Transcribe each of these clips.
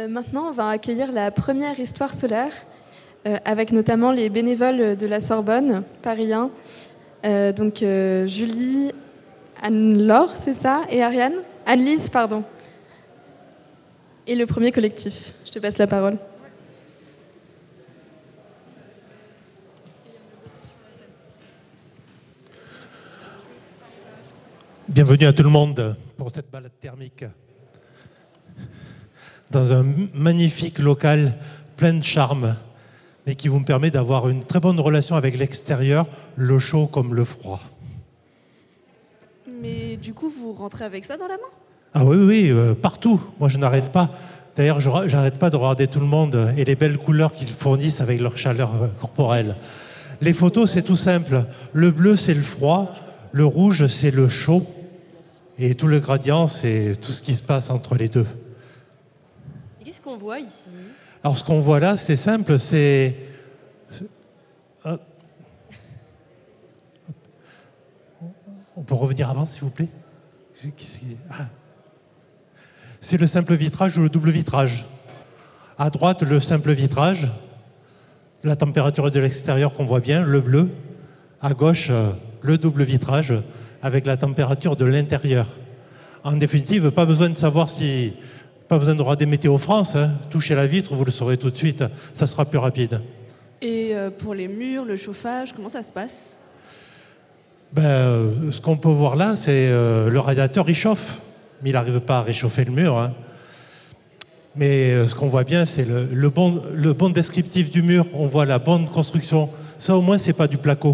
Maintenant, on va accueillir la première histoire solaire, avec notamment les bénévoles de la Sorbonne, Paris 1. Julie, Anne-Laure, c'est ça, et Ariane Anne-Lise, pardon. Et le premier collectif. Je te passe la parole. Bienvenue à tout le monde pour cette balade thermique dans un magnifique local plein de charme, mais qui vous permet d'avoir une très bonne relation avec l'extérieur, le chaud comme le froid. Mais du coup, vous rentrez avec ça dans la main ? Ah oui, partout. Moi, je n'arrête pas. D'ailleurs, je n'arrête pas de regarder tout le monde et les belles couleurs qu'ils fournissent avec leur chaleur corporelle. Les photos, c'est tout simple. Le bleu, c'est le froid. Le rouge, c'est le chaud. Et tout le gradient, c'est tout ce qui se passe entre les deux. Et qu'est-ce qu'on voit ici ? Alors, ce qu'on voit là, c'est simple, On peut revenir avant, s'il vous plaît ? C'est le simple vitrage ou le double vitrage. À droite, le simple vitrage, la température de l'extérieur qu'on voit bien, le bleu. À gauche, le double vitrage avec la température de l'intérieur. En définitive, pas besoin de regarder Météo France, hein. Touchez la vitre, vous le saurez tout de suite, ça sera plus rapide. Et pour les murs, le chauffage, comment ça se passe ? Ce qu'on peut voir là, c'est le radiateur, il chauffe, mais il n'arrive pas à réchauffer le mur, hein. Mais ce qu'on voit bien, c'est le bon descriptif du mur, on voit la bonne construction. Ça, au moins, c'est pas du placo.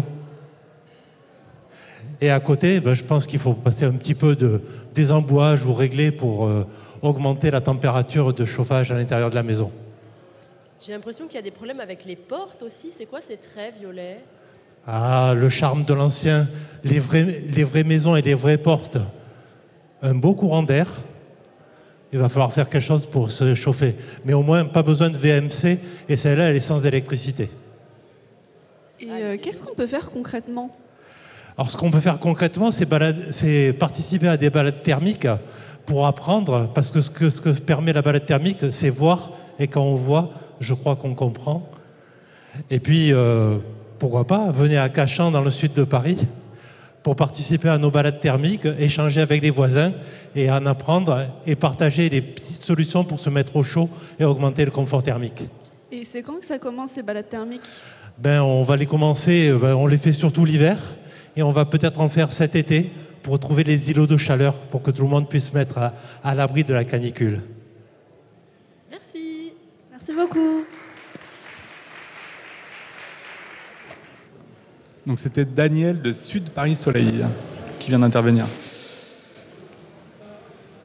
Et à côté, je pense qu'il faut passer un petit peu de désembouage ou régler pour augmenter la température de chauffage à l'intérieur de la maison. J'ai l'impression qu'il y a des problèmes avec les portes aussi. C'est quoi ces traits violets ? Ah, le charme de l'ancien, les vraies maisons et les vraies portes. Un beau courant d'air. Il va falloir faire quelque chose pour se chauffer. Mais au moins, pas besoin de VMC, et celle-là, elle est sans électricité. Et qu'est-ce qu'on peut faire concrètement ? Alors, ce qu'on peut faire concrètement, c'est participer à des balades thermiques pour apprendre, parce que ce que permet la balade thermique, c'est voir, et quand on voit, je crois qu'on comprend. Et puis, pourquoi pas, venez à Cachan, dans le sud de Paris, pour participer à nos balades thermiques, échanger avec les voisins, et en apprendre, et partager des petites solutions pour se mettre au chaud et augmenter le confort thermique. Et c'est quand que ça commence, ces balades thermiques ? On va les commencer, on les fait surtout l'hiver, et on va peut-être en faire cet été pour trouver les îlots de chaleur pour que tout le monde puisse se mettre à l'abri de la canicule. Merci. Merci beaucoup. Donc c'était Daniel de Sud Paris Soleil qui vient d'intervenir.